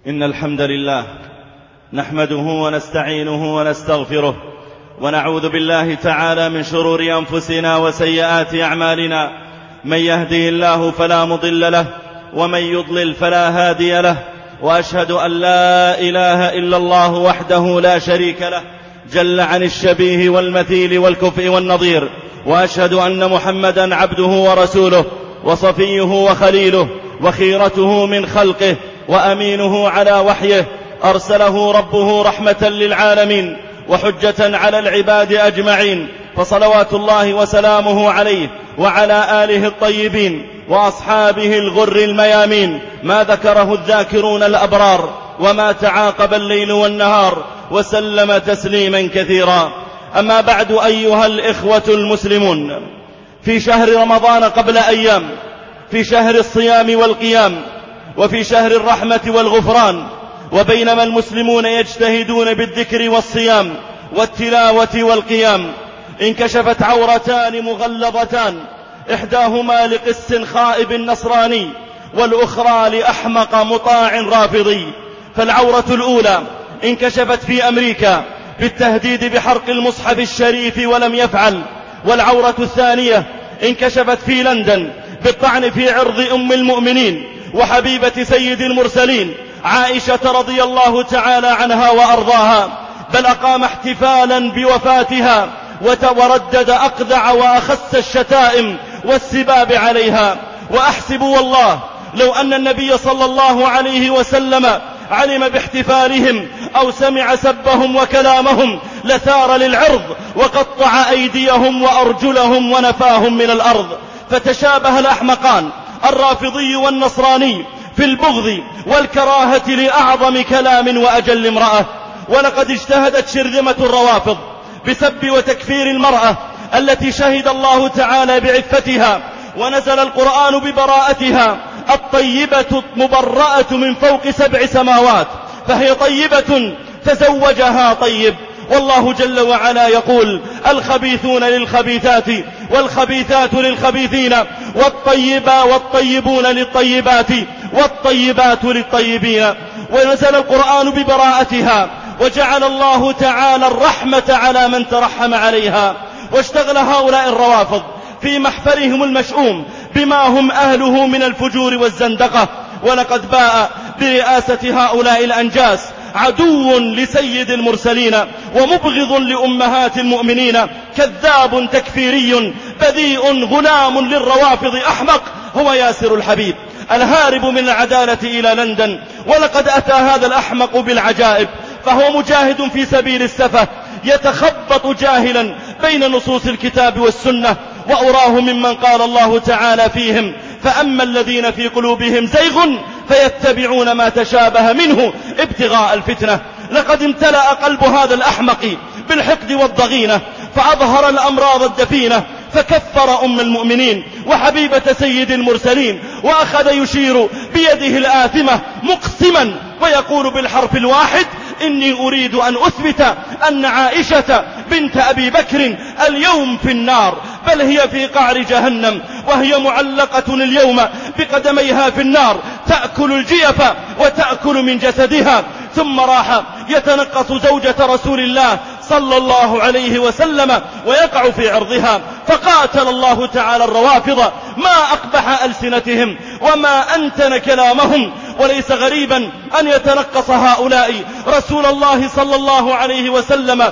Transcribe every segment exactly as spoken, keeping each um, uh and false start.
إن الحمد لله نحمده ونستعينه ونستغفره ونعوذ بالله تعالى من شرور أنفسنا وسيئات أعمالنا. من يهده الله فلا مضل له ومن يضلل فلا هادي له، وأشهد أن لا إله إلا الله وحده لا شريك له جل عن الشبيه والمثيل والكفء والنظير، وأشهد أن محمدا عبده ورسوله وصفيه وخليله وخيرته من خلقه وأمينه على وحيه، أرسله ربه رحمة للعالمين وحجة على العباد أجمعين، فصلوات الله وسلامه عليه وعلى آله الطيبين وأصحابه الغر الميامين، ما ذكره الذاكرون الأبرار وما تعاقب الليل والنهار، وسلم تسليما كثيرا. أما بعد، أيها الإخوة المسلمون، في شهر رمضان قبل أيام، في شهر الصيام والقيام، وفي شهر الرحمة والغفران، وبينما المسلمون يجتهدون بالذكر والصيام والتلاوة والقيام، انكشفت عورتان مغلظتان، إحداهما لقس خائب نصراني والأخرى لأحمق مطاع رافضي. فالعورة الأولى انكشفت في أمريكا بالتهديد بحرق المصحف الشريف ولم يفعل، والعورة الثانية انكشفت في لندن بالطعن في عرض أم المؤمنين وحبيبة سيد المرسلين عائشة رضي الله تعالى عنها وأرضاها، بل أقام احتفالا بوفاتها وردد أقذع وأخس الشتائم والسباب عليها. وأحسب والله لو أن النبي صلى الله عليه وسلم علم باحتفالهم أو سمع سبهم وكلامهم لثار للعرض وقطع أيديهم وأرجلهم ونفاهم من الأرض. فتشابه الأحمقان الرافضي والنصراني في البغض والكراهة لأعظم كلام وأجل امرأة. ولقد اجتهدت شرذمة الروافض بسب وتكفير المرأة التي شهد الله تعالى بعفتها ونزل القرآن ببراءتها، الطيبة مبرأة من فوق سبع سماوات، فهي طيبة تزوجها طيب. والله جل وعلا يقول: الخبيثون للخبيثات والخبيثات للخبيثين والطيبا والطيبون للطيبات والطيبات للطيبين. ونزل القرآن ببراءتها، وجعل الله تعالى الرحمة على من ترحم عليها. واشتغل هؤلاء الروافض في محفلهم المشؤوم بما هم أهله من الفجور والزندقة. ولقد باء برئاسة هؤلاء الأنجاس عدو لسيد المرسلين ومبغض لأمهات المؤمنين، كذاب تكفيري بذيء غلام للروافض أحمق، هو ياسر الحبيب الهارب من العدالة إلى لندن. ولقد أتى هذا الأحمق بالعجائب، فهو مجاهد في سبيل السفة يتخبط جاهلا بين نصوص الكتاب والسنة، وأراه ممن قال الله تعالى فيهم: فأما الذين في قلوبهم زيغ فيتبعون ما تشابه منه ابتغاء الفتنة. لقد امتلأ قلب هذا الأحمق بالحقد والضغينة، فأظهر الأمراض الدفينة، فكفر أم المؤمنين وحبيبة سيد المرسلين، وأخذ يشير بيده الآثمة مقسما ويقول بالحرف الواحد: إني أريد أن أثبت أن عائشة بنت أبي بكر اليوم في النار، بل هي في قعر جهنم، وهي معلقة اليوم بقدميها في النار، تأكل الجيف وتأكل من جسدها. ثم راح يتنقص زوجة رسول الله صلى الله عليه وسلم ويقع في عرضها، فقاتل الله تعالى الروافض ما أقبح ألسنتهم وما أنتن كلامهم. وليس غريبا أن يتنقص هؤلاء رسول الله صلى الله عليه وسلم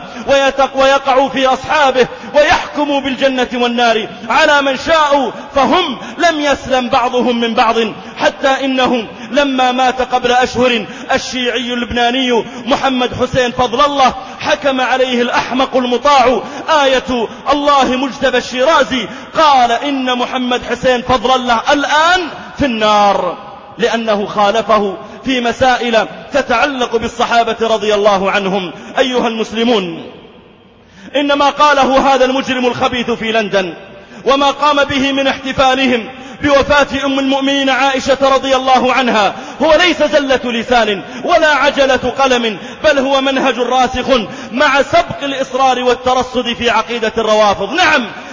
ويقع في أصحابه ويحكموا بالجنة والنار على من شاءوا، فهم لم يسلم بعضهم من بعض. حتى إنه لما مات قبل أشهر الشيعي اللبناني محمد حسين فضل الله، حكم عليه الأحمق المطاع آية الله مجتبى الشيرازي، قال: إن محمد حسين فضل الله الآن في النار، لأنه خالفه في مسائل تتعلق بالصحابة رضي الله عنهم. أيها المسلمون، إنما قاله هذا المجرم الخبيث في لندن وما قام به من احتفالهم بوفاة أم المؤمنين عائشة رضي الله عنها هو ليس زلة لسان ولا عجلة قلم، بل هو منهج راسخ مع سبق الإصرار والترصد في عقيدة الروافض. نعم،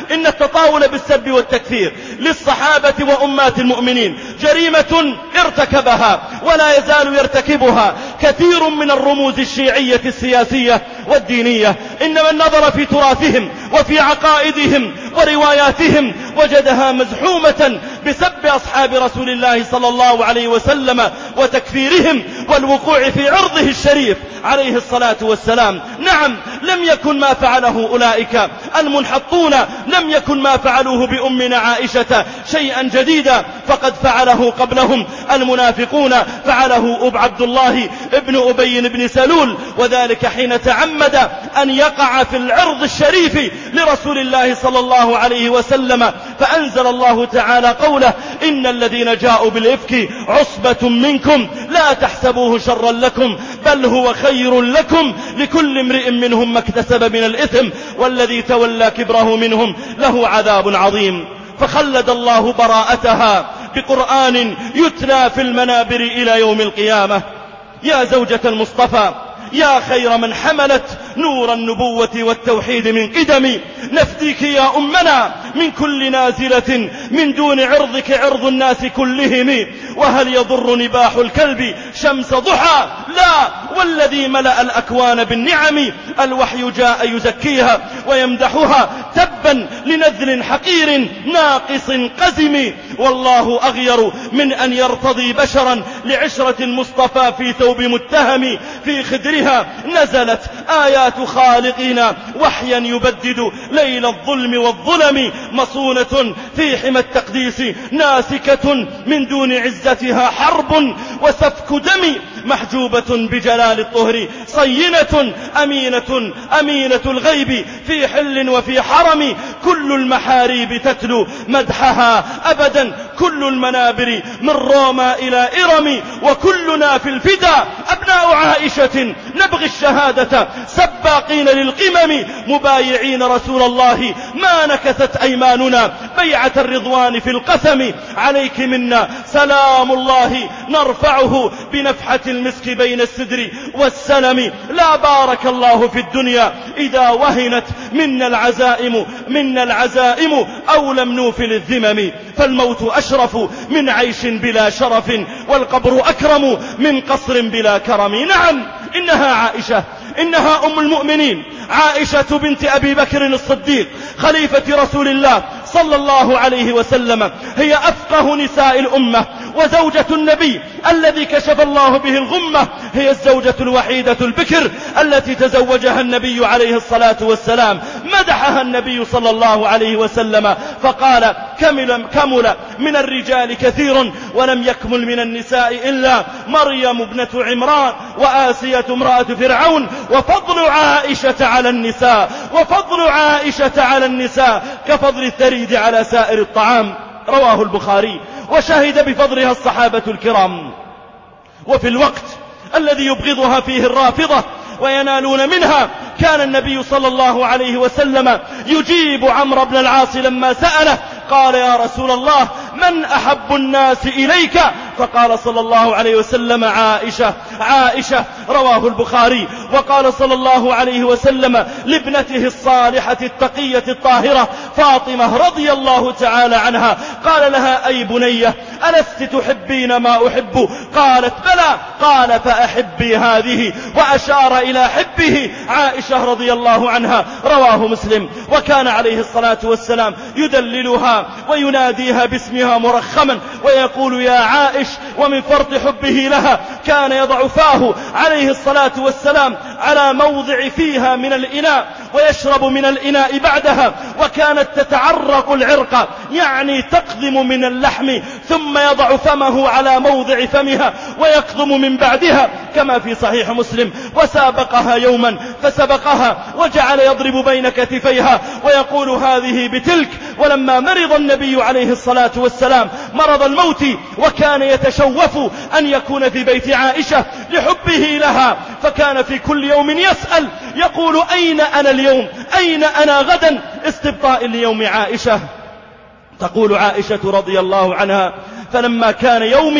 إن التطاول بالسب والتكفير للصحابة وأمات المؤمنين جريمة ارتكبها ولا يزال يرتكبها كثير من الرموز الشيعية السياسية والدينية. إن من نظر في تراثهم وفي عقائدهم ورواياتهم وجدها مزحومة بسب أصحاب رسول الله صلى الله عليه وسلم وتكفيرهم والوقوع في عرضه الشريف عليه الصلاة والسلام. نعم، لم يكن ما فعله أولئك المنحطون، لم يكن ما فعلوه بأمنا عائشة شيئا جديدا، فقد فعله قبلهم المنافقون، فعله أب عبد الله ابن أبي بن سلول، وذلك حين تعمد أن يقع في العرض الشريف لرسول الله صلى الله عليه وسلم، فأنزل الله تعالى قوله: إن الذين جاءوا بالإفك عصبة منكم لا تحسبوه شرا لكم بل هو خير لكم لكل امرئ منهم ما اكتسب من الإثم والذي تولى كبره منهم له عذاب عظيم. فخلد الله براءتها بقرآن يتلى في المنابر إلى يوم القيامة. يا زوجة المصطفى، يا خير من حملت نور النبوة والتوحيد من قدم، نفديك يا أمنا من كل نازلة من دون عرضك عرض الناس كلهم. وهل يضر نباح الكلب شمس ضحى؟ لا، والذي ملأ الأكوان بالنعم الوحي جاء يزكيها ويمدحها. تبا لنذل حقير ناقص قزم، والله أغير من أن يرتضي بشرا لعشرة المصطفى في ثوب متهم. في خدرها نزلت آيات خالقنا وحيا يبدد ليل الظلم والظلم، مصونة في حمى التقديس ناسكة من دون عزتها حرب وسفك دم، محجوبة بجلال الطهر صينة أمينة أمينة الغيب في حل وفي حرم. كل المحاريب تتلو مدحها أبدا، كل المنابر من روما إلى إرم، وكلنا في الفدا أبناء عائشة نبغي الشهادة سباقين للقمم، مبايعين رسول الله ما نكثت أيماننا بيعة الرضوان في القسم. عليك منا سلام الله نرفعه بنفحة المسك بين السدر والسلم. لا بارك الله في الدنيا إذا وهنت منا العزائم منا العزائم أو لم نوفل الذمم، فالموت أشرف من عيش بلا شرف والقبر أكرم من قصر بلا كرم. نعم، إنها عائشة، إنها أم المؤمنين عائشة بنت أبي بكر الصديق خليفة رسول الله صلى الله عليه وسلم، هي أفقه نساء الأمة وزوجة النبي الذي كشف الله به الغمة، هي الزوجة الوحيدة البكر التي تزوجها النبي عليه الصلاة والسلام. مدحها النبي صلى الله عليه وسلم فقال: كمل, كمل من الرجال كثير ولم يكمل من النساء إلا مريم ابنة عمران وآسية امرأة فرعون، وفضل عائشة على النساء وفضل عائشة على النساء كفضل الثريد على سائر الطعام. رواه البخاري، وشهد بفضلها الصحابة الكرام. وفي الوقت الذي يبغضها فيه الرافضة وينالون منها كان النبي صلى الله عليه وسلم يجيب عمرو بن العاص لما سأله، قال: يا رسول الله، من أحب الناس إليك؟ فقال صلى الله عليه وسلم: عائشة عائشة. رواه البخاري. وقال صلى الله عليه وسلم لابنته الصالحة التقية الطاهرة فاطمة رضي الله تعالى عنها، قال لها: أي بنية، ألست تحبين ما أحب؟ قالت: بلى. قال: فأحبي هذه، وأشار إلى حبه عائشة رضي الله عنها. رواه مسلم. وكان عليه الصلاة والسلام يدللها ويناديها باسمها مرخما ويقول: يا عائش. ومن فرط حبه لها كان يضع فاه عليه الصلاة والسلام على موضع فيها من الإناء ويشرب من الإناء بعدها، وكانت تتعرق العرق، يعني تقضم من اللحم، ثم يضع فمه على موضع فمها ويقضم من بعدها كما في صحيح مسلم. وسابقها يوما فسبقها وجعل يضرب بين كتفيها ويقول: هذه بتلك. ولما مرض النبي عليه الصلاة والسلام مرض الموت وكان يتشوف أن يكون في بيت عائشة لحبه لها، فكان في كل يوم يسأل يقول: أين أنا اليوم؟ أين أنا غدا؟ استبطاء ليوم عائشة. تقول عائشة رضي الله عنها: فلما كان يومي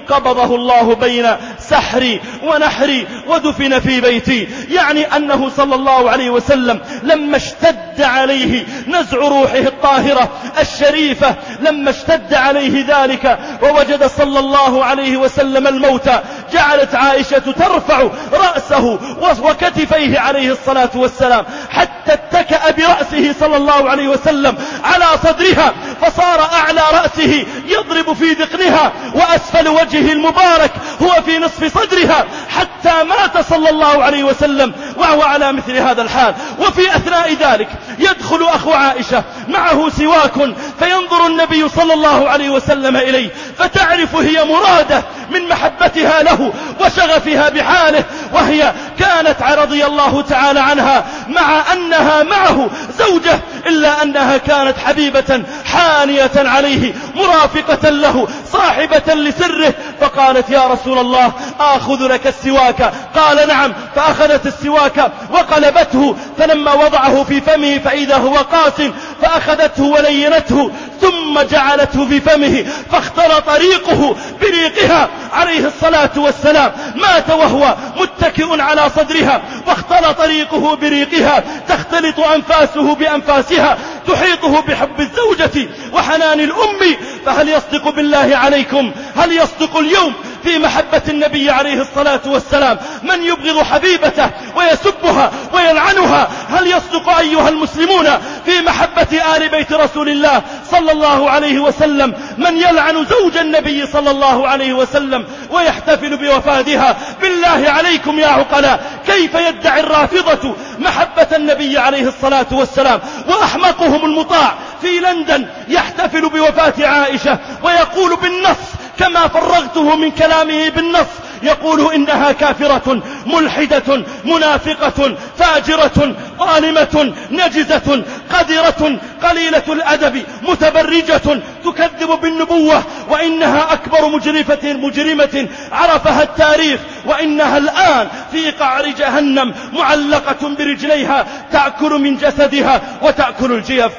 قبضه الله بين سحري ونحري ودفن في بيتي، يعني أنه صلى الله عليه وسلم لما اشتد عليه نزع روحه الطاهرة الشريفة، لما اشتد عليه ذلك ووجد صلى الله عليه وسلم الموت، جعلت عائشة ترفع رأسه وكتفيه عليه الصلاة والسلام حتى اتكأ برأسه صلى الله عليه وسلم على صدرها، فصار أعلى رأسه يضرب في ذقنها وأسفل وجهه المبارك هو في نصف صدرها، حتى مات صلى الله عليه وسلم وهو على مثل هذا الحال. وفي أثناء ذلك يدخل أخو عائشة معه سواك، فينظر النبي صلى الله عليه وسلم إليه، فتعرف هي مرادة من محبتها له وشغفها بحاله، وهي كانت رضي الله تعالى عنها مع أنها معه زوجة إلا أنها كانت حبيبة حانية عليه مرافقة له صاحبة لسره، فقالت يا رسول الله آخذ لك السواك؟ قال نعم، فأخذت السواك وقلبته، فلما وضعه في فمه فإذا هو قاس، فأخذته ولينته ثم جعلته في فمه، فاختلط ريقه بريقها عليه الصلاة والسلام، مات وهو متكئ على صدرها، واختلط ريقه بريقها، تختلط أنفاسه بأنفاسها، تحيطه بحب الزوجة وحنان الأم. فهل يصدق بالله عليكم، هل يصدق اليوم في محبة النبي عليه الصلاة والسلام من يبغض حبيبته ويسبها ويلعنها؟ هل يصدق أيها المسلمون في محبة آل بيت رسول الله صلى الله عليه وسلم من يلعن زوج النبي صلى الله عليه وسلم ويحتفل بوفاتها؟ بالله عليكم يا عقلاء، كيف يدعي الرافضة محبة النبي عليه الصلاة والسلام وأحمقهم المطاع في لندن يحتفل بوفاة عائشة ويقول بالنص كما فرغته من كلامه بالنص، يقول إنها كافرة ملحدة منافقة فاجرة ظالمة نجزة قذرة قليلة الأدب متبرجة تكذب بالنبوة، وإنها أكبر مجرمة مجرمة عرفها التاريخ، وإنها الآن في قعر جهنم معلقة برجليها تأكل من جسدها وتأكل الجيف.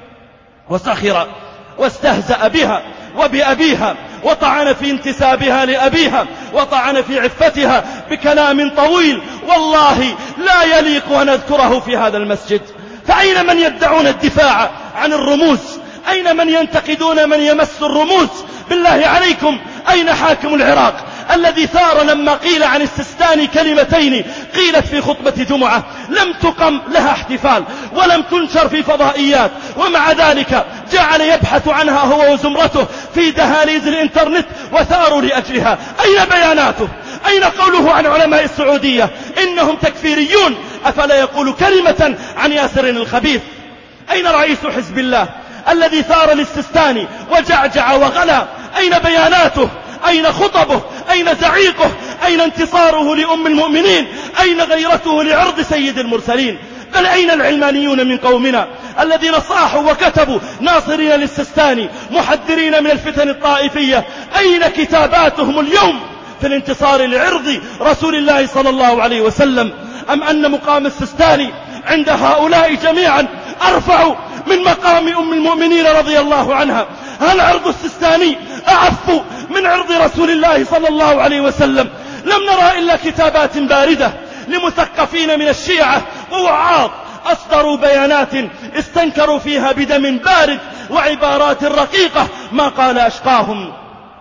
وسخر واستهزأ بها وبأبيها، وطعن في انتسابها لأبيها، وطعن في عفتها بكلام طويل والله لا يليق أن أذكره في هذا المسجد. فأين من يدعون الدفاع عن الرموز؟ أين من ينتقدون من يمس الرموز؟ بالله عليكم أين حاكم العراق الذي ثار لما قيل عن السيستاني كلمتين قيلت في خطبة جمعة لم تقم لها احتفال ولم تنشر في فضائيات، ومع ذلك جعل يبحث عنها هو وزمرته في دهاليز الانترنت وثاروا لأجلها؟ أين بياناته؟ أين قوله عن علماء السعودية إنهم تكفيريون؟ أفلا يقول كلمة عن ياسر الخبيث؟ أين رئيس حزب الله الذي ثار للسيستاني وجعجع وغلا؟ أين بياناته؟ أين خطبه؟ أين زعيقه؟ أين انتصاره لأم المؤمنين؟ أين غيرته لعرض سيد المرسلين؟ بل أين العلمانيون من قومنا الذين صاحوا وكتبوا ناصرين للسيستاني محذرين من الفتن الطائفية؟ أين كتاباتهم اليوم في الانتصار لعرض رسول الله صلى الله عليه وسلم؟ أم أن مقام السيستاني عند هؤلاء جميعا أرفع من مقام أم المؤمنين رضي الله عنها؟ هل عرض السيستاني أعف من عرض رسول الله صلى الله عليه وسلم؟ لم نرى إلا كتابات باردة لمثقفين من الشيعة ووعاظ أصدروا بيانات استنكروا فيها بدم بارد وعبارات رقيقة ما قال أشقاهم،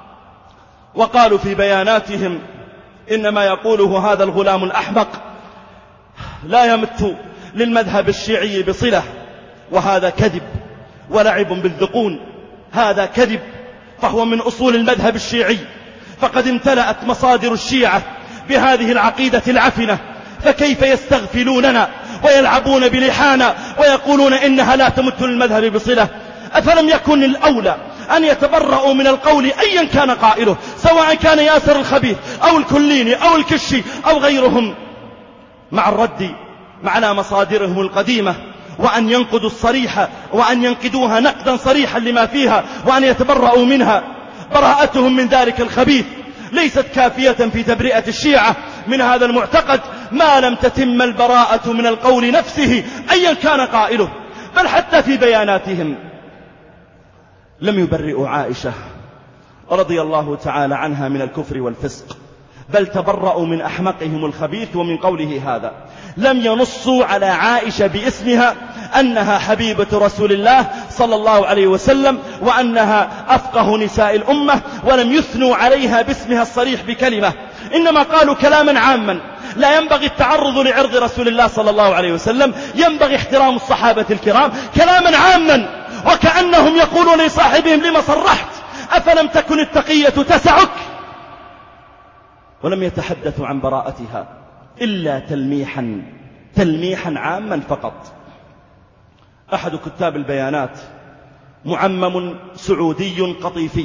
وقالوا في بياناتهم إنما يقوله هذا الغلام الأحمق لا يمت للمذهب الشيعي بصلة، وهذا كذب ولعب بالذقون، هذا كذب، فهو من أصول المذهب الشيعي، فقد امتلأت مصادر الشيعة بهذه العقيدة العفنة، فكيف يستغفلوننا ويلعبون بلحانا ويقولون إنها لا تمت للمذهب بصلة؟ أفلم يكن الأولى أن يتبرؤوا من القول أيا كان قائله، سواء كان ياسر الخبيث أو الكليني أو الكشي أو غيرهم، مع الرد على مصادرهم القديمة، وأن ينقدوا الصريحة وأن ينقدوها نقدا صريحا لما فيها، وأن يتبرؤوا منها. براءتهم من ذلك الخبيث ليست كافية في تبرئة الشيعة من هذا المعتقد ما لم تتم البراءة من القول نفسه أيا كان قائله. بل حتى في بياناتهم لم يبرئوا عائشة رضي الله تعالى عنها من الكفر والفسق، بل تبرأوا من أحمقهم الخبيث. ومن قوله هذا لم ينصوا على عائشة باسمها أنها حبيبة رسول الله صلى الله عليه وسلم وأنها أفقه نساء الأمة، ولم يثنوا عليها باسمها الصريح بكلمة، إنما قالوا كلاما عاما. لا ينبغي التعرض لعرض رسول الله صلى الله عليه وسلم، ينبغي احترام الصحابة الكرام، كلاما عاما، وكأنهم يقولون لصاحبهم لما صرحت، أفلم تكن التقية تسعك؟ ولم يتحدثوا عن براءتها إلا تلميحا تلميحا عاما فقط. أحد كتاب البيانات معمم سعودي قطيفي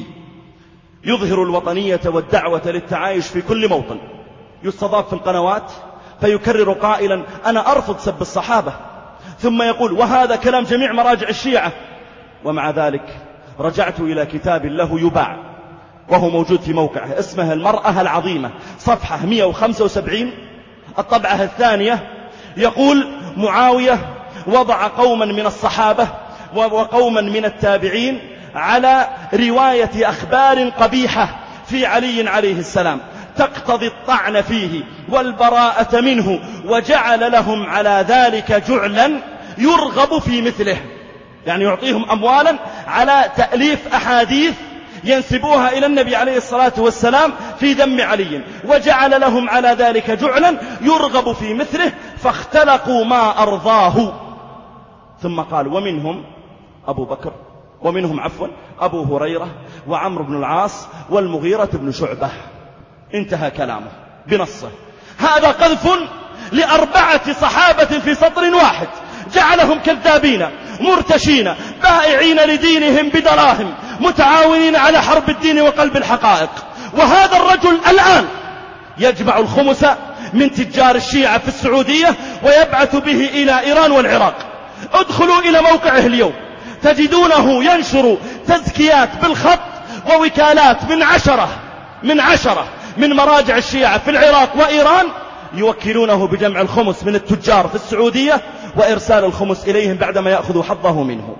يظهر الوطنية والدعوة للتعايش في كل موطن، يستضاف في القنوات فيكرر قائلا أنا أرفض سب الصحابة، ثم يقول وهذا كلام جميع مراجع الشيعة. ومع ذلك رجعت إلى كتاب له يباع وهو موجود في موقعه، اسمه المرأة العظيمة، صفحة مئة وخمسة وسبعين، الطبعة الثانية، يقول معاوية وضع قوما من الصحابة وقوما من التابعين على رواية أخبار قبيحة في علي عليه السلام تقتضي الطعن فيه والبراءة منه، وجعل لهم على ذلك جعلا يرغب في مثله، يعني يعطيهم أموالا على تأليف أحاديث ينسبوها إلى النبي عليه الصلاة والسلام في ذم علي، وجعل لهم على ذلك جعلا يرغب في مثله، فاختلقوا ما أرضاه. ثم قال ومنهم أبو بكر، ومنهم عفوا أبو هريرة وعمرو بن العاص والمغيرة بن شعبة. انتهى كلامه بنصه. هذا قذف لأربعة صحابة في سطر واحد، جعلهم كذابين مرتشين بائعين لدينهم بدراهم متعاونين على حرب الدين وقلب الحقائق. وهذا الرجل الآن يجمع الخمس من تجار الشيعة في السعودية ويبعث به إلى إيران والعراق. ادخلوا إلى موقعه اليوم تجدونه ينشر تزكيات بالخط ووكالات من عشرة من عشرة من مراجع الشيعة في العراق وإيران يوكلونه بجمع الخمس من التجار في السعودية وإرسال الخمس إليهم بعدما يأخذوا حظه منه،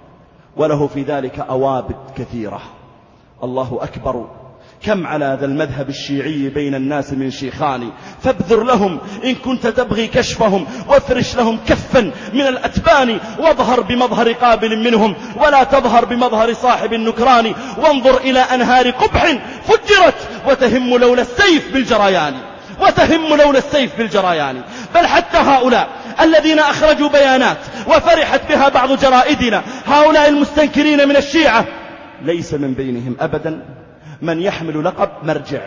وله في ذلك أوابد كثيرة. الله أكبر، كم على ذا المذهب الشيعي بين الناس من شيخان، فابذر لهم إن كنت تبغي كشفهم، وافرش لهم كفا من الأتبان، واظهر بمظهر قابل منهم ولا تظهر بمظهر صاحب النكران، وانظر إلى أنهار قبح فجرت وتهم لولا السيف بالجريان وتهم لولا السيف بالجريان. بل حتى هؤلاء الذين أخرجوا بيانات وفرحت بها بعض جرائدنا، هؤلاء المستنكرين من الشيعة، ليس من بينهم أبدا من يحمل لقب مرجع،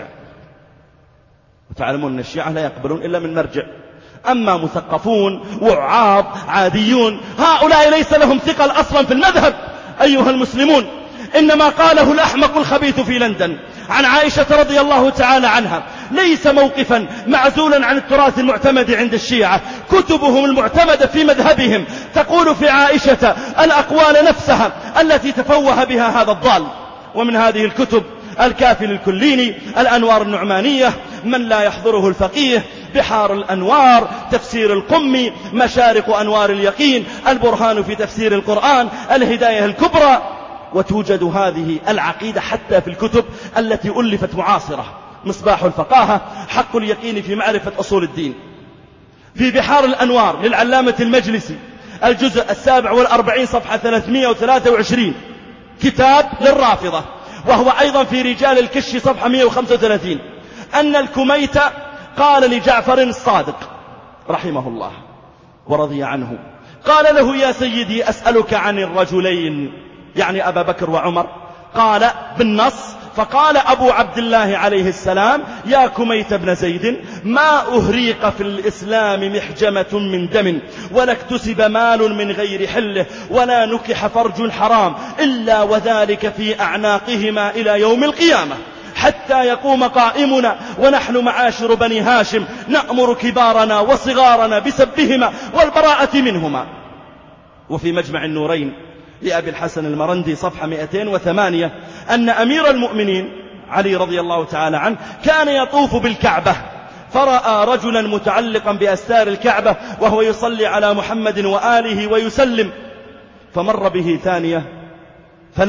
وتعلمون أن الشيعة لا يقبلون إلا من مرجع. أما مثقفون وعاض عاديون هؤلاء ليس لهم ثقل أصلا في المذهب. أيها المسلمون، إنما قاله الأحمق الخبيث في لندن عن عائشة رضي الله تعالى عنها ليس موقفا معزولا عن التراث المعتمد عند الشيعة. كتبهم المعتمدة في مذهبهم تقول في عائشة الأقوال نفسها التي تفوه بها هذا الضال. ومن هذه الكتب الكافي للكليني، الأنوار النعمانية، من لا يحضره الفقيه، بحار الأنوار، تفسير القمي، مشارق أنوار اليقين، البرهان في تفسير القرآن، الهداية الكبرى. وتوجد هذه العقيدة حتى في الكتب التي ألفت معاصرة، مصباح الفقاهة، حق اليقين في معرفة أصول الدين. في بحار الأنوار للعلامة المجلسي الجزء السابع والأربعين صفحة ثلاثمائة وثلاثة وعشرين كتاب للرافضة، وهو أيضا في رجال الكش صفحة مئة وخمسة وثلاثين، أن الكميت قال لجعفر الصادق رحمه الله ورضي عنه، قال له يا سيدي أسألك عن الرجلين، يعني أبا بكر وعمر. قال بالنص، فقال أبو عبد الله عليه السلام يا كميت بن زيد ما أهريق في الإسلام محجمة من دم، ولا اكتسب مال من غير حله، ولا نكح فرج حرام إلا وذلك في أعناقهما إلى يوم القيامة، حتى يقوم قائمنا ونحن معاشر بني هاشم نأمر كبارنا وصغارنا بسبهما والبراءة منهما. وفي مجمع النورين لأبي الحسن المرندي صفحة مئتين وثمانية أن أمير المؤمنين علي رضي الله تعالى عنه كان يطوف بالكعبة، فرأى رجلا متعلقا بأستار الكعبة وهو يصلي على محمد وآله ويسلم، فمر به ثانية فلم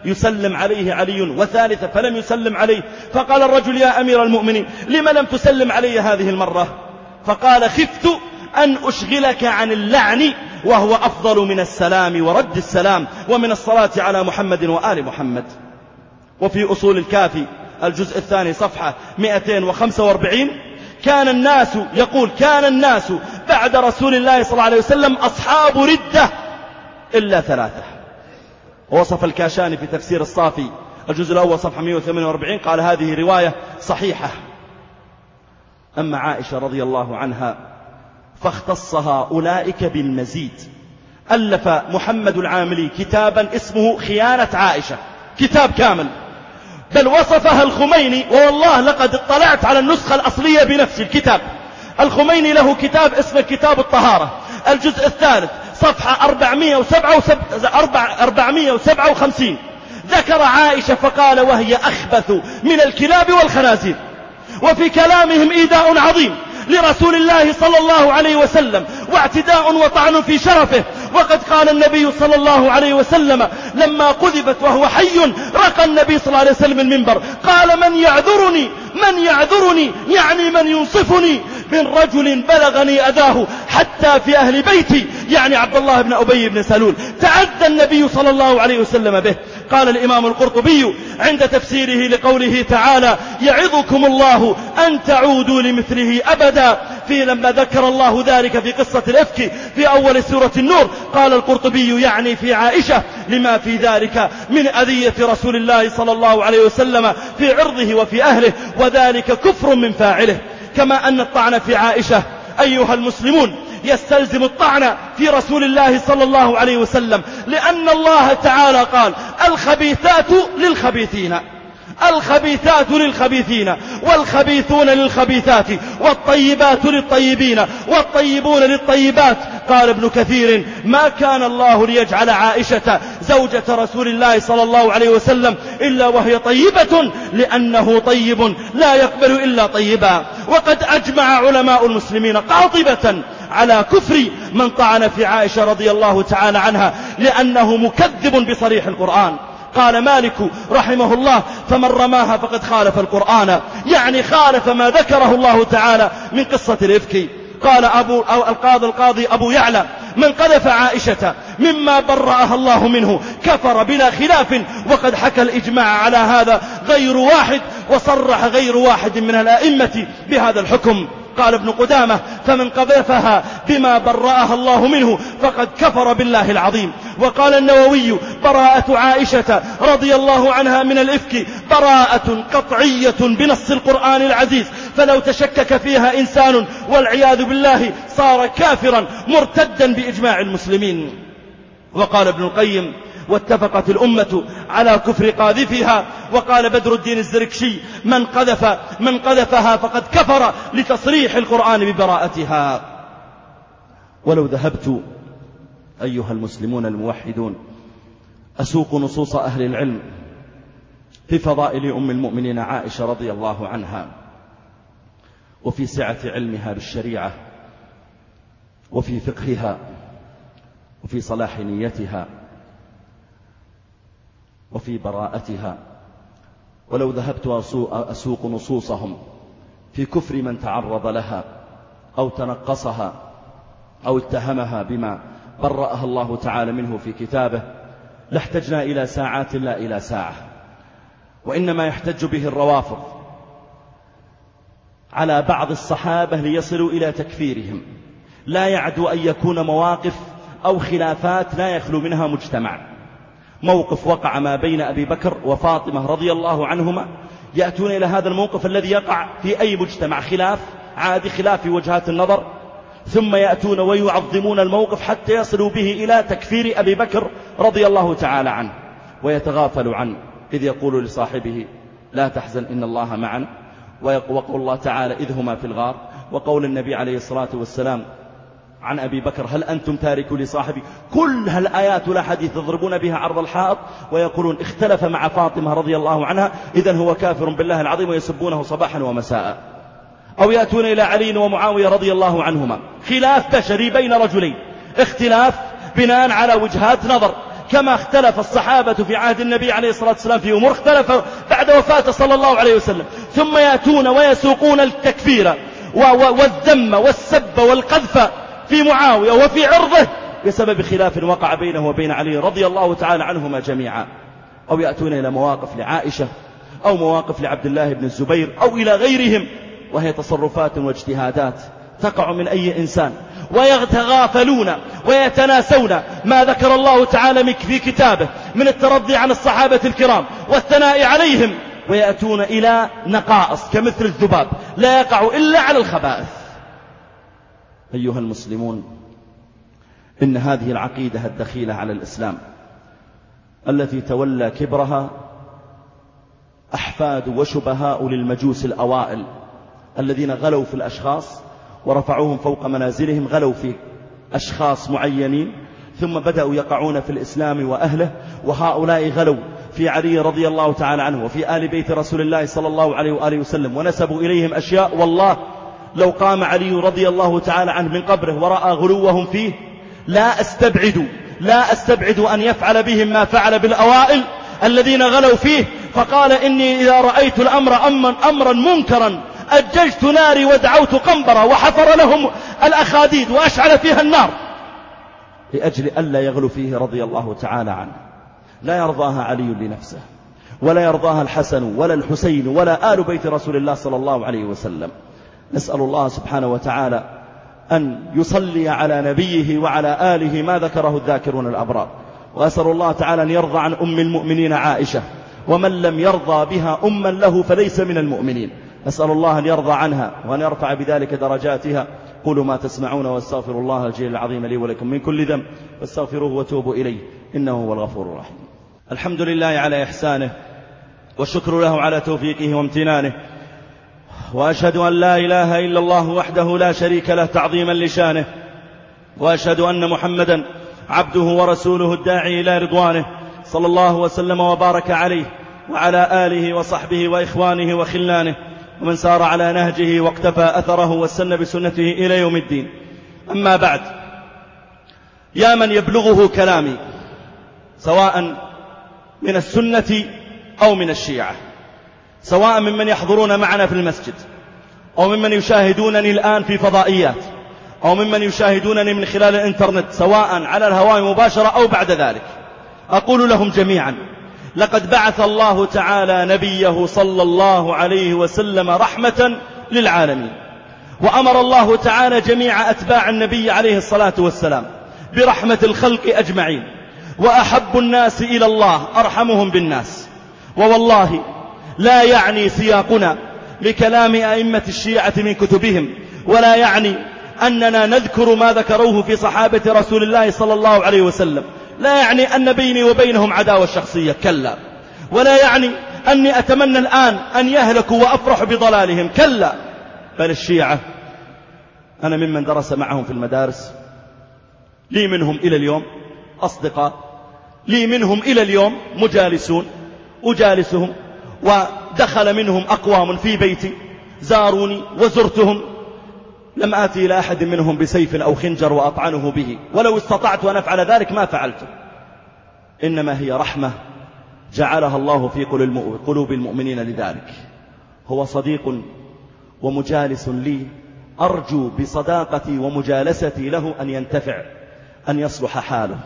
يسلم عليه علي، وثالثة فلم يسلم عليه، فقال الرجل: يا أمير المؤمنين، لم لم تسلم علي هذه المرة؟ فقال: خفت أن أشغلك عن اللعن، وهو أفضل من السلام ورد السلام ومن الصلاة على محمد وآل محمد. وفي أصول الكافي الجزء الثاني صفحة مئتين وخمسة وأربعين: كان الناس، يقول كان الناس بعد رسول الله صلى الله عليه وسلم أصحاب ردة إلا ثلاثة. ووصف الكاشاني في تفسير الصافي الجزء الأول صفحة مئة وثمانية وأربعين قال: هذه رواية صحيحة. أما عائشة رضي الله عنها فاختصها أولئك بالمزيد. ألف محمد العاملي كتابا اسمه خيانة عائشة، كتاب كامل، بل وصفها الخميني، ووالله لقد اطلعت على النسخة الأصلية بنفس الكتاب. الخميني له كتاب اسمه كتاب الطهارة الجزء الثالث صفحة أربعمئة وسبعة وخمسين، ذكر عائشة فقال: وهي أخبث من الكلاب والخنازير. وفي كلامهم إيذاء عظيم لرسول الله صلى الله عليه وسلم، واعتداء وطعن في شرفه. وقد قال النبي صلى الله عليه وسلم لما قذفت وهو حي، رقى النبي صلى الله عليه وسلم المنبر قال: من يعذرني من يعذرني يعني من ينصفني من رجل بلغني أذاه حتى في أهل بيتي، يعني عبد الله بن أبي بن سلول، تعدى النبي صلى الله عليه وسلم به. قال الإمام القرطبي عند تفسيره لقوله تعالى: يعظكم الله أن تعودوا لمثله أبدا، في لما ذكر الله ذلك في قصة الإفك في أول سورة النور، قال القرطبي يعني في عائشة لما في ذلك من أذية رسول الله صلى الله عليه وسلم في عرضه وفي أهله، وذلك كفر من فاعله. كما أن الطعن في عائشة أيها المسلمون يستلزم الطعن في رسول الله صلى الله عليه وسلم، لأن الله تعالى قال: الخبيثات للخبيثين الخبيثات للخبيثين والخبيثون للخبيثات والطيبات للطيبين والطيبون للطيبات. قال ابن كثير: ما كان الله ليجعل عائشة زوجة رسول الله صلى الله عليه وسلم إلا وهي طيبة، لأنه طيب لا يقبل إلا طيبا. وقد أجمع علماء المسلمين قاطبة على كفر من طعن في عائشة رضي الله تعالى عنها، لأنه مكذب بصريح القرآن. قال مالك رحمه الله: فمن رماها فقد خالف القرآن، يعني خالف ما ذكره الله تعالى من قصة الإفك. قال أبو أو القاضي القاضي أبو يعلى: من قذف عائشة مما برأها الله منه كفر بلا خلاف. وقد حكى الإجماع على هذا غير واحد، وصرح غير واحد من الأئمة بهذا الحكم. قال ابن قدامة: فمن قذفها بما برأها الله منه فقد كفر بالله العظيم. وقال النووي: براءة عائشة رضي الله عنها من الإفك براءة قطعية بنص القرآن العزيز، فلو تشكك فيها إنسان والعياذ بالله صار كافرا مرتدا بإجماع المسلمين. وقال ابن القيم: واتفقت الأمة على كفر قاذفها. وقال بدر الدين الزركشي: من قذف من قذفها فقد كفر، لتصريح القرآن ببراءتها. ولو ذهبت أيها المسلمون الموحدون أسوق نصوص أهل العلم في فضائل أم المؤمنين عائشة رضي الله عنها، وفي سعة علمها بالشريعة، وفي فقهها، وفي صلاح نيتها، وفي براءتها، ولو ذهبت أسوق نصوصهم في كفر من تعرض لها أو تنقصها أو اتهمها بما برأها الله تعالى منه في كتابه، لاحتجنا إلى ساعات لا إلى ساعة. وإنما يحتج به الروافض على بعض الصحابة ليصلوا إلى تكفيرهم. لا يعدو أن يكون مواقف أو خلافات لا يخلو منها مجتمع. موقف وقع ما بين أبي بكر وفاطمة رضي الله عنهما، يأتون إلى هذا الموقف الذي يقع في أي مجتمع، خلاف عادي، خلاف في وجهات النظر، ثم يأتون ويعظمون الموقف حتى يصلوا به إلى تكفير أبي بكر رضي الله تعالى عنه، ويتغافل عنه، إذ يقول لصاحبه: لا تحزن إن الله معنا، وقول الله تعالى: إذ هما في الغار، وقول النبي عليه الصلاة والسلام عن أبي بكر: هل أنتم تاركوا لصاحبي؟ كل هالآيات والأحاديث يضربون بها عرض الحائط، ويقولون اختلف مع فاطمة رضي الله عنها إذن هو كافر بالله العظيم، ويسبونه صباحا ومساء. أو يأتون إلى علي ومعاوية رضي الله عنهما، خلاف بشري بين رجلين، اختلاف بناء على وجهات نظر، كما اختلف الصحابة في عهد النبي عليه الصلاة والسلام في أمور اختلف بعد وفاته صلى الله عليه وسلم، ثم يأتون ويسوقون التكفير والذم والسب والقذف في معاوية وفي عرضه بسبب خلاف وقع بينه وبين علي رضي الله تعالى عنهما جميعا، أو يأتون إلى مواقف لعائشة أو مواقف لعبد الله بن الزبير أو إلى غيرهم، وهي تصرفات واجتهادات تقع من أي إنسان، ويتغافلون ويتناسون ما ذكر الله تعالى في كتابه من الترضي عن الصحابة الكرام والثناء عليهم، ويأتون إلى نقائص كمثل الذباب لا يقع إلا على الخبائث. أيها المسلمون، إن هذه العقيدة الدخيلة على الإسلام التي تولى كبرها أحفاد وشبهاء للمجوس الأوائل الذين غلوا في الأشخاص ورفعوهم فوق منازلهم، غلوا في أشخاص معينين ثم بدأوا يقعون في الإسلام وأهله، وهؤلاء غلوا في علي رضي الله تعالى عنه وفي آل بيت رسول الله صلى الله عليه وآله وسلم، ونسبوا إليهم أشياء والله لو قام علي رضي الله تعالى عنه من قبره ورأى غلوهم فيه لا أستبعد لا أستبعد أن يفعل بهم ما فعل بالأوائل الذين غلوا فيه، فقال إني إذا رأيت الأمر أمرا منكرا أججت ناري ودعوت قنبرة وحفر لهم الأخاديد وأشعل فيها النار لأجل ألا يغلو فيه رضي الله تعالى عنه. لا يرضاها علي لنفسه ولا يرضاها الحسن ولا الحسين ولا آل بيت رسول الله صلى الله عليه وسلم. نسأل الله سبحانه وتعالى أن يصلي على نبيه وعلى آله ما ذكره الذاكرون الأبرار، وأسأل الله تعالى أن يرضى عن أم المؤمنين عائشة، ومن لم يرضى بها أما له فليس من المؤمنين. أسأل الله أن يرضى عنها وأن يرفع بذلك درجاتها. قولوا ما تسمعون واستغفر الله الجليل العظيم لي ولكم من كل ذنب فاستغفروه وتوبوا إليه إنه هو الغفور الرحيم. الحمد لله على إحسانه والشكر له على توفيقه وامتنانه، وأشهد أن لا إله إلا الله وحده لا شريك له تعظيما لشانه، وأشهد أن محمدا عبده ورسوله الداعي إلى رضوانه صلى الله وسلم وبارك عليه وعلى آله وصحبه وإخوانه وخلانه ومن سار على نهجه واقتفى أثره واستنى بسنته إلى يوم الدين. أما بعد، يا من يبلغه كلامي سواء من السنة أو من الشيعة، سواء ممن يحضرون معنا في المسجد أو ممن يشاهدونني الآن في فضائيات أو ممن يشاهدونني من خلال الإنترنت سواء على الهواء مباشرة أو بعد ذلك، أقول لهم جميعا: لقد بعث الله تعالى نبيه صلى الله عليه وسلم رحمة للعالمين، وأمر الله تعالى جميع أتباع النبي عليه الصلاة والسلام برحمة الخلق أجمعين، وأحب الناس إلى الله أرحمهم بالناس. ووالله لا يعني سياقنا لكلام أئمة الشيعة من كتبهم، ولا يعني أننا نذكر ما ذكروه في صحابة رسول الله صلى الله عليه وسلم، لا يعني أن بيني وبينهم عداوة شخصية، كلا، ولا يعني أني أتمنى الآن أن يهلكوا وأفرح بضلالهم، كلا، بل الشيعة أنا ممن درس معهم في المدارس، لي منهم إلى اليوم أصدقاء، لي منهم إلى اليوم مجالسون أجالسهم، ودخل منهم أقوام في بيتي زاروني وزرتهم، لم آتي إلى أحد منهم بسيف أو خنجر وأطعنه به، ولو استطعت أن أفعل ذلك ما فعلته، إنما هي رحمة جعلها الله في قلوب المؤمنين لذلك. هو صديق ومجالس لي، أرجو بصداقتي ومجالستي له أن ينتفع، أن يصلح حاله،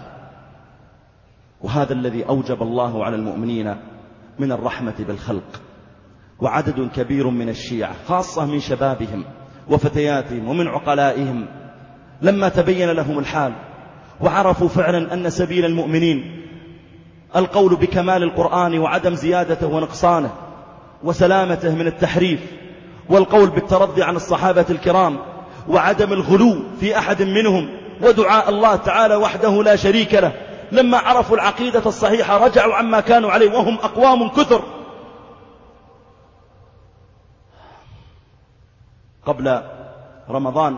وهذا الذي أوجب الله على المؤمنين من الرحمة بالخلق. وعدد كبير من الشيعة خاصة من شبابهم وفتياتهم ومن عقلائهم لما تبين لهم الحال وعرفوا فعلا أن سبيل المؤمنين القول بكمال القرآن وعدم زيادته ونقصانه وسلامته من التحريف، والقول بالترضي عن الصحابة الكرام وعدم الغلو في أحد منهم، ودعاء الله تعالى وحده لا شريك له، لما عرفوا العقيدة الصحيحة رجعوا عما كانوا عليه، وهم أقوام كثر. قبل رمضان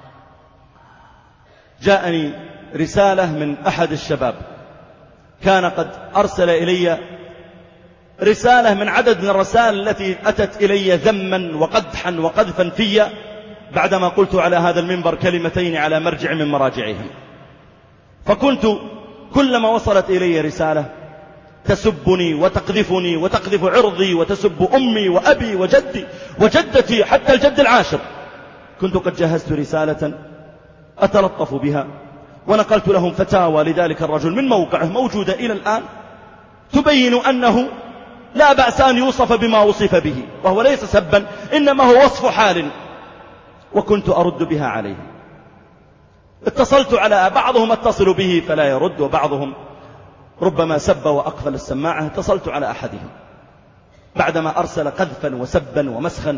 جاءني رسالة من أحد الشباب، كان قد أرسل إلي رسالة من عدد من الرسائل التي أتت إلي ذما وقدحا وقذفا في بعدما قلت على هذا المنبر كلمتين على مرجع من مراجعهم. فكنت كلما وصلت إلي رسالة تسبني وتقذفني وتقذف عرضي وتسب أمي وأبي وجدي وجدتي حتى الجد العاشر، كنت قد جهزت رسالة أتلطف بها، ونقلت لهم فتاوى لذلك الرجل من موقعه موجودة إلى الآن تبين أنه لا بأس أن يوصف بما وصف به، وهو ليس سبا إنما هو وصف حال، وكنت أرد بها عليه. اتصلت على بعضهم اتصل به فلا يرد، وبعضهم ربما سب وأقفل السماعة. اتصلت على أحدهم بعدما أرسل قذفا وسبا ومسخا،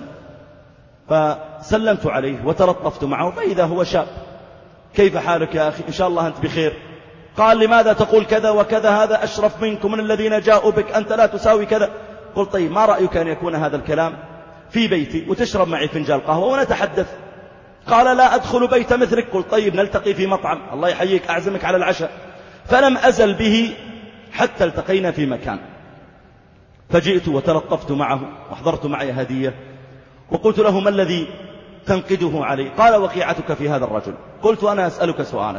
فسلمت عليه وتلطفت معه، فإذا هو شاب: كيف حالك يا أخي؟ إن شاء الله أنت بخير. قال: لماذا تقول كذا وكذا؟ هذا أشرف منكم من الذين جاءوا بك، أنت لا تساوي كذا. قلت: طيب ما رأيك أن يكون هذا الكلام في بيتي وتشرب معي فنجان قهوة ونتحدث؟ قال: لا أدخل بيت مثلك. قلت: طيب نلتقي في مطعم، الله يحييك أعزمك على العشاء. فلم أزل به حتى التقينا في مكان، فجئت وتلطفت معه وحضرت معي هدية، وقلت له: ما الذي تنقده علي؟ قال: وقيعتك في هذا الرجل. قلت: أنا أسألك سؤالا،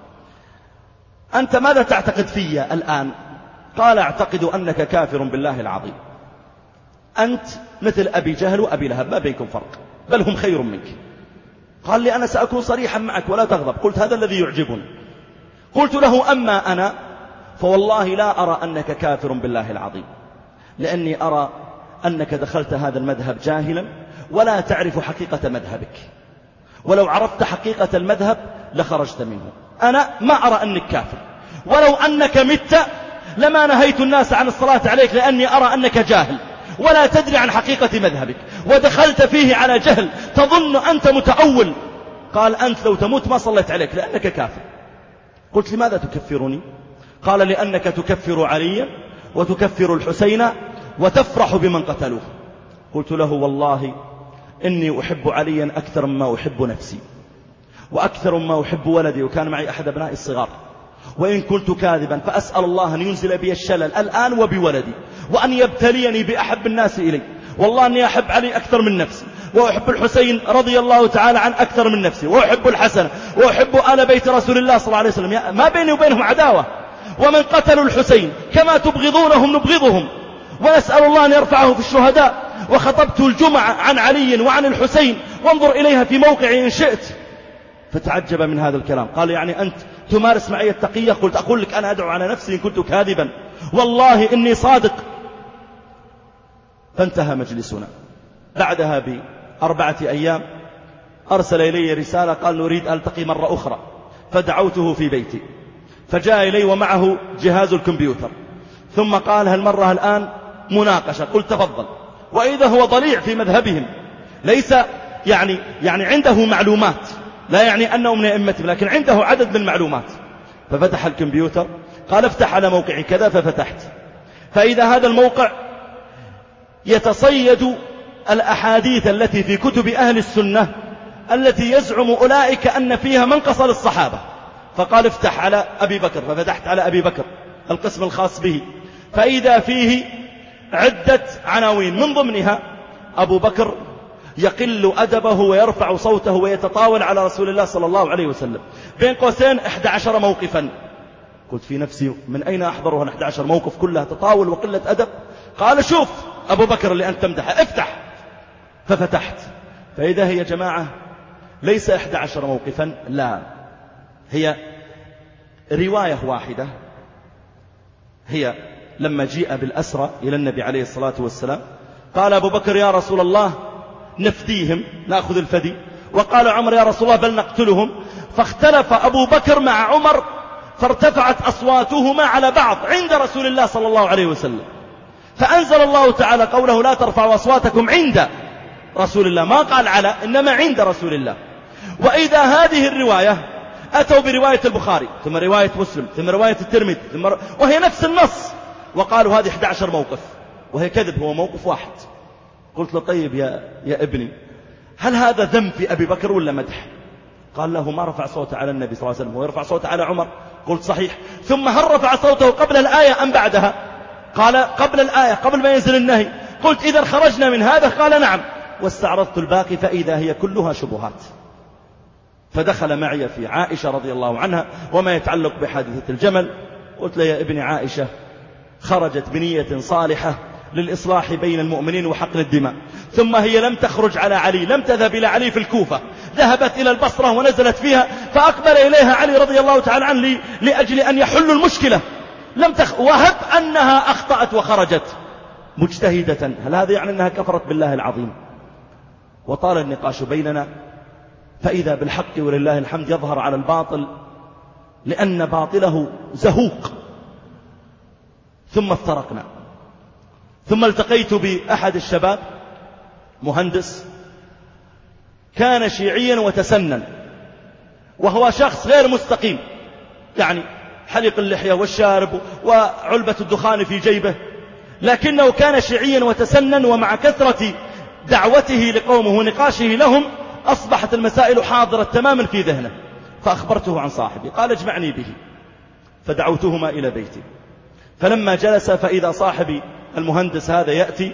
أنت ماذا تعتقد في الآن؟ قال: أعتقد أنك كافر بالله العظيم، أنت مثل أبي جهل وأبي لهب، ما بينكم فرق، بل هم خير منك. قال لي: أنا سأكون صريحا معك ولا تغضب. قلت: هذا الذي يعجبني. قلت له: أما أنا فوالله لا أرى أنك كافر بالله العظيم، لأني أرى أنك دخلت هذا المذهب جاهلا ولا تعرف حقيقة مذهبك، ولو عرفت حقيقة المذهب لخرجت منه. أنا ما أرى أنك كافر، ولو أنك مت لما نهيت الناس عن الصلاة عليك، لأني أرى أنك جاهل ولا تدري عن حقيقة مذهبك، ودخلت فيه على جهل تظن أنت متأول. قال: أنت لو تموت ما صليت عليك لأنك كافر. قلت: لماذا تكفرني؟ قال: لأنك تكفر عليا وتكفر الحسين وتفرح بمن قتلوه. قلت له: والله إني أحب عليا أكثر مما أحب نفسي وأكثر مما أحب ولدي، وكان معي أحد أبنائي الصغار، وإن كنت كاذبا فأسأل الله أن ينزل بي الشلل الآن وبولدي، وأن يبتليني بأحب الناس إلي. والله أني أحب علي أكثر من نفسي، وأحب الحسين رضي الله تعالى عن أكثر من نفسي، وأحب الحسن، وأحب آل بيت رسول الله صلى الله عليه وسلم، ما بيني وبينهم عداوة. ومن قتلوا الحسين كما تبغضونهم نبغضهم، ونسأل الله أن يرفعه في الشهداء. وخطبت الجمعة عن علي وعن الحسين، وانظر إليها في موقعي إن شئت. فتعجب من هذا الكلام، قال: يعني أنت تمارس معي التقية؟ قلت: أقول لك أنا أدعو على نفسي إن كنت كاذبا، والله إني صادق. فانتهى مجلسنا. بعدها بأربعة أيام أرسل إلي رسالة، قال: نريد أن ألتقي مرة أخرى. فدعوته في بيتي، فجاء إلي ومعه جهاز الكمبيوتر، ثم قال: هالمرة الآن مناقشة. قلت: تفضل. وإذا هو ضليع في مذهبهم، ليس يعني, يعني عنده معلومات، لا يعني أنه من أئمتهم، لكن عنده عدد من المعلومات. ففتح الكمبيوتر، قال: افتح على موقع كذا. ففتحت، فإذا هذا الموقع يتصيد الأحاديث التي في كتب أهل السنة التي يزعم أولئك أن فيها منقص للصحابة. فقال: افتح على أبي بكر. ففتحت على أبي بكر القسم الخاص به، فإذا فيه عدة عناوين، من ضمنها أبو بكر يقل أدبه ويرفع صوته ويتطاول على رسول الله صلى الله عليه وسلم، بين قوسين إحدى عشر موقفا. قلت في نفسي: من أين أحضرها الإحدى عشر موقف كلها تطاول وقلة أدب؟ قال: شوف أبو بكر اللي أنت تمدحه، افتح. ففتحت، فإذا هي جماعة ليس إحدى عشر موقفا، لا، هي رواية واحدة. هي لما جيء بالأسرى إلى النبي عليه الصلاة والسلام، قال أبو بكر: يا رسول الله نفديهم، نأخذ الفدي. وقال عمر: يا رسول الله بل نقتلهم. فاختلف أبو بكر مع عمر، فارتفعت أصواتهما على بعض عند رسول الله صلى الله عليه وسلم، فأنزل الله تعالى قوله: لا ترفعوا أصواتكم عند رسول الله، ما قال على، إنما عند رسول الله. وإذا هذه الرواية أتوا برواية البخاري، ثم رواية مسلم، ثم رواية الترمذي، ثم ر... وهي نفس النص، وقالوا هذه إحدى عشر موقف، وهي كذب، هو موقف واحد. قلت له: طيب يا, يا ابني، هل هذا ذم في أبي بكر ولا مدح؟ قال: له ما رفع صوته على النبي صلى الله عليه وسلم، ويرفع صوته على عمر. قلت: صحيح. ثم هل رفع صوته قبل الآية أم بعدها؟ قال: قبل الآية، قبل ما ينزل النهي. قلت: إذا خرجنا من هذا؟ قال: نعم. واستعرضت الباقي فإذا هي كلها شبهات. فدخل معي في عائشة رضي الله عنها وما يتعلق بحادثة الجمل، قلت له: يا ابن عائشة، خرجت بنية صالحة للإصلاح بين المؤمنين وحقن الدماء، ثم هي لم تخرج على علي، لم تذهب إلى علي في الكوفة، ذهبت إلى البصرة ونزلت فيها، فأقبل إليها علي رضي الله تعالى عنه لأجل أن يحل المشكلة، لم تخ... وهب أنها أخطأت وخرجت مجتهدة، هل هذا يعني أنها كفرت بالله العظيم؟ وطال النقاش بيننا، فإذا بالحق ولله الحمد يظهر على الباطل لأن باطله زهوق. ثم افترقنا، ثم التقيت بأحد الشباب مهندس كان شيعيا وتسنن، وهو شخص غير مستقيم، يعني حلق اللحية والشارب وعلبة الدخان في جيبه، لكنه كان شيعيا وتسنن، ومع كثرة دعوته لقومه ونقاشه لهم أصبحت المسائل حاضرة تماما في ذهنه. فأخبرته عن صاحبي، قال: اجمعني به. فدعوتهما إلى بيتي، فلما جلس فإذا صاحبي المهندس هذا يأتي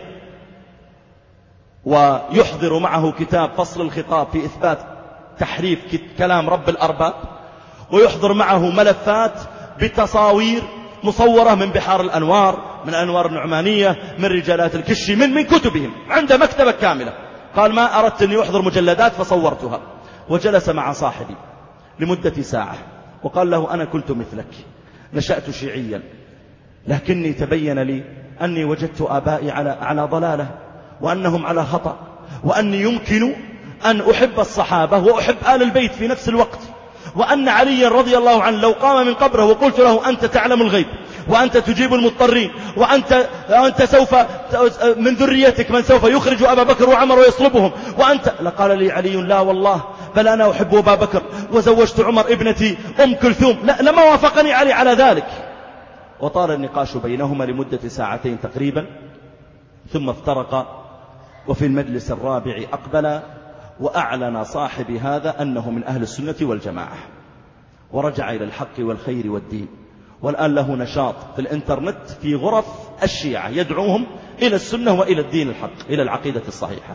ويحضر معه كتاب فصل الخطاب في إثبات تحريف كلام رب الأرباب، ويحضر معه ملفات بتصاوير مصورة من بحار الأنوار، من أنوار النعمانية، من رجالات الكشي، من, من كتبهم، عنده مكتبة كاملة. قال: ما أردت أن يحضر مجلدات فصورتها. وجلس مع صاحبي لمدة ساعة وقال له: أنا كنت مثلك، نشأت شيعيا، لكني تبين لي أني وجدت آبائي على, على ضلالة، وأنهم على خطأ، وأني يمكن أن أحب الصحابة وأحب آل البيت في نفس الوقت، وأن علي رضي الله عنه لو قام من قبره وقلت له: أنت تعلم الغيب، وأنت تجيب المضطرين، وأنت أنت سوف من ذريتك من سوف يخرج أبا بكر وعمر ويصلبهم، وأنت، لقال لي علي: لا والله، بل أنا أحب أبا بكر، وزوجت عمر ابنتي أم كلثوم. لا، لما وافقني علي على ذلك. وطال النقاش بينهما لمدة ساعتين تقريبا، ثم افترقا. وفي المجلس الرابع أقبل وأعلن صاحب هذا أنه من أهل السنة والجماعة، ورجع إلى الحق والخير والدين، والآن له نشاط في الإنترنت في غرف الشيعة يدعوهم إلى السنة وإلى الدين الحق، إلى العقيدة الصحيحة.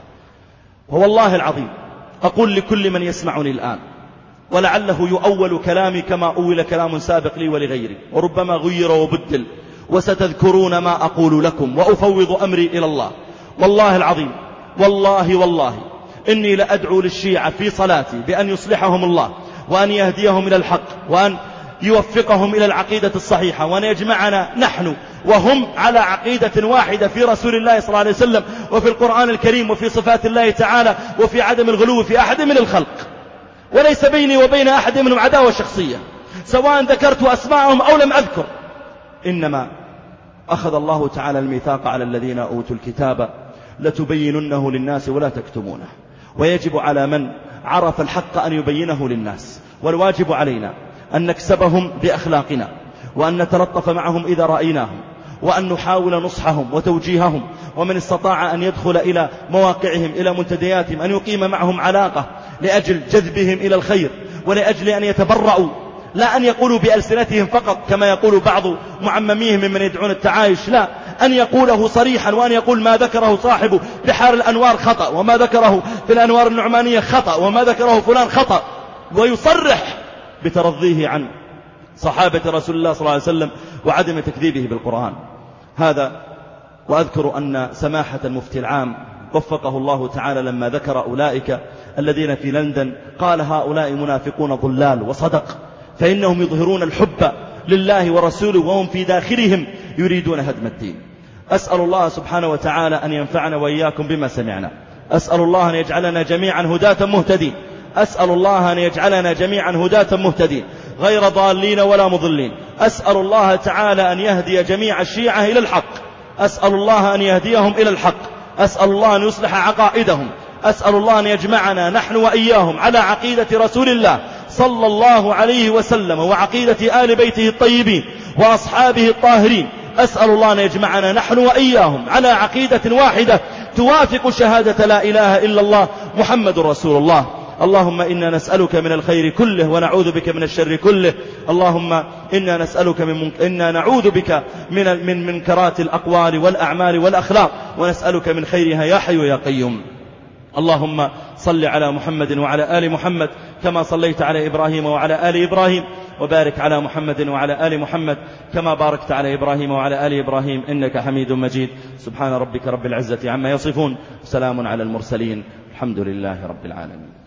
والله العظيم أقول لكل من يسمعني الآن، ولعله يؤول كلامي كما أول كلام سابق لي ولغيري، وربما غير وبدل، وستذكرون ما أقول لكم، وأفوض أمري إلى الله. والله العظيم، والله والله إني لأدعو للشيعة في صلاتي بأن يصلحهم الله، وأن يهديهم إلى الحق، وأن يوفقهم إلى العقيدة الصحيحة، وأن يجمعنا نحن وهم على عقيدة واحدة في رسول الله صلى الله عليه وسلم، وفي القرآن الكريم، وفي صفات الله تعالى، وفي عدم الغلو في أحد من الخلق، وليس بيني وبين أحد منهم عداوة شخصية، سواء ذكرت أسماءهم أو لم أذكر. إنما أخذ الله تعالى الميثاق على الذين أوتوا الكتاب لتبيننه للناس ولا تكتمونه، ويجب على من عرف الحق أن يبينه للناس، والواجب علينا أن نكسبهم بأخلاقنا، وأن نتلطف معهم إذا رأيناهم، وأن نحاول نصحهم وتوجيههم، ومن استطاع أن يدخل إلى مواقعهم إلى منتدياتهم أن يقيم معهم علاقة لأجل جذبهم إلى الخير، ولأجل أن يتبرؤوا، لا أن يقولوا بألسنتهم فقط كما يقول بعض معمميهم ممن يدعون التعايش، لا، أن يقوله صريحا، وأن يقول ما ذكره صاحب بحار الأنوار خطأ، وما ذكره في الأنوار النعمانية خطأ، وما ذكره فلان خطأ، ويصرح بترضيه عن صحابة رسول الله صلى الله عليه وسلم وعدم تكذيبه بالقرآن. هذا. وأذكر أن سماحة المفتي العام وفقه الله تعالى لما ذكر أولئك الذين في لندن قال: هؤلاء منافقون ضلال، وصدق، فإنهم يظهرون الحب لله ورسوله وهم في داخلهم يريدون هدم الدين. أسأل الله سبحانه وتعالى أن ينفعنا وإياكم بما سمعنا، أسأل الله أن يجعلنا جميعا هداة مهتدين، أسأل الله أن يجعلنا جميعا هداة مهتدين غير ضالين ولا مضلين. أسأل الله تعالى أن يهدي جميع الشيعة إلى الحق، أسأل الله أن يهديهم إلى الحق، أسأل الله أن يصلح عقائدهم، أسأل الله أن يجمعنا نحن وإياهم على عقيدة رسول الله صلى الله عليه وسلم، وعقيدة آل بيته الطيبين وأصحابه الطاهرين. أسأل الله أن يجمعنا نحن وإياهم على عقيدة واحدة توافق شهادة لا إله إلا الله محمد رسول الله. اللهم إنا نسألك من الخير كله ونعوذ بك من الشر كله. اللهم إنا نسألك من منك... إنا نعوذ بك من من منكرات الأقوال والأعمال والأخلاق، ونسألك من خيرها يا حي يا قيوم. اللهم صل على محمد وعلى آل محمد كما صليت على إبراهيم وعلى آل إبراهيم وبارك على محمد وعلى آل محمد كما باركت على إبراهيم وعلى آل إبراهيم إنك حميد مجيد. سبحان ربك رب العزة عما يصفون، سلام على المرسلين، الحمد لله رب العالمين.